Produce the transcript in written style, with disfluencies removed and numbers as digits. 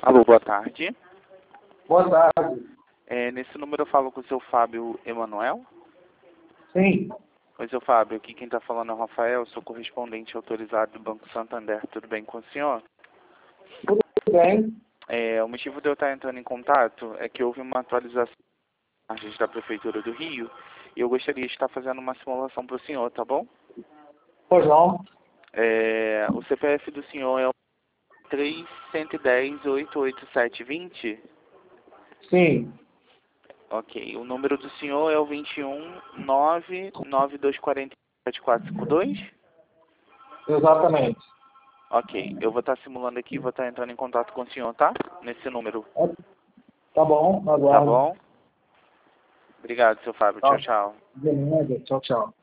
Alô, boa tarde. Boa tarde. Nesse número eu falo com o seu Fábio Emanuel. Sim. Oi, seu Fábio. Aqui quem está falando é o Rafael, sou correspondente autorizado do Banco Santander. Tudo bem com o senhor? Tudo bem? O motivo de eu estar entrando em contato é que houve uma atualização das margens da Prefeitura do Rio e eu gostaria de estar fazendo uma simulação para o senhor, tá bom? Pois não. O CPF do senhor é o 310-88720? Sim. Ok. O número do senhor é o 21992407452? Exatamente. Ok. Eu vou estar simulando aqui e vou estar entrando em contato com o senhor, tá? Nesse número. Tá bom, Tá aguardo. bom? Obrigado, seu Fábio. Tchau, Tá. tchau. De nada. Tchau, tchau.